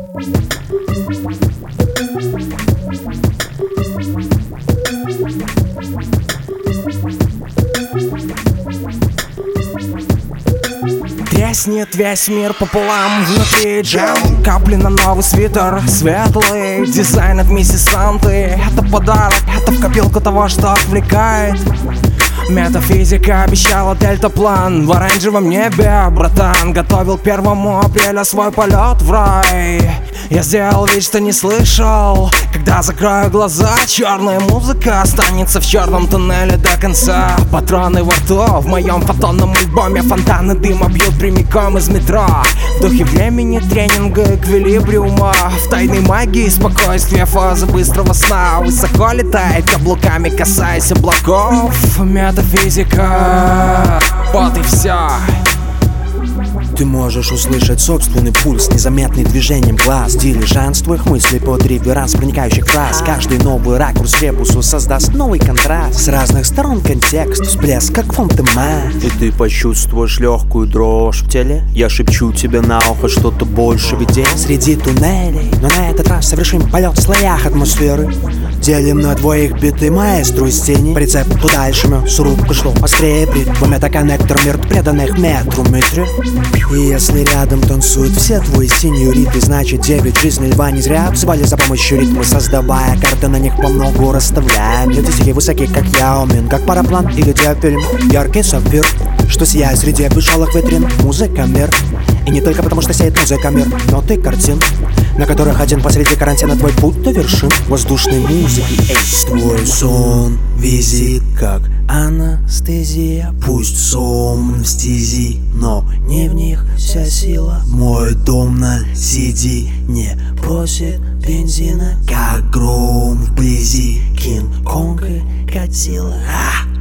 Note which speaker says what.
Speaker 1: Треснет весь мир пополам, внутри джем. Капли на новый свитер, светлый дизайн от миссис Санты. Это подарок, это в копилку того, что отвлекает. Метафизика обещала дельтаплан в оранжевом небе. Братан готовил 1 апреля свой полет в рай. Я сделал вид, что не слышал. Когда закрою глаза, черная музыка останется в черном туннеле до конца. Патроны во рту, в моем фотонном альбоме фонтаны дыма бьют прямиком из метро. В духе времени, тренинга, эквилибриума, в тайной магии спокойствия, фазы быстрого сна. Высоко летает, каблуками касаясь облаков. Метафизика, вот и все.
Speaker 2: Ты можешь услышать собственный пульс, незаметный движением глаз. Дилижанс твоих мыслей под реверанс проникающих фраз. Каждый новый ракурс ребусу создаст новый контраст. С разных сторон контекст, всплеск, как фонтема. И ты почувствуешь легкую дрожь в теле. Я шепчу тебе на ухо что-то больше видей среди туннелей. Но на этот раз совершим полет в слоях атмосферы. Делим на двоих биты маэстру из тени. Прицеп туда и шумю, с рук шло острее брит. Метаконнектор мир преданных метру метре. И если рядом танцуют все твои сеньориты, значит 9 жизней льва не зря взывали за помощью ритма, создавая карты, на них по многу расставляем. Люди стихи высокие, как Яомин, как параплан или диафильм. Яркий сапфир, что сияет среди обветшалых витрин. Музыка мир. И не только потому, что сеет музыка мир, но ты картин, на которых один посреди карантина твой путь до вершин воздушной музыки. Эй, твой сон визит, как анестезия. Пусть сон в стези, но не в них вся сила. Мой дом на CD не просит бензина, как гром вблизи. Кинг-Конг и Годзилла.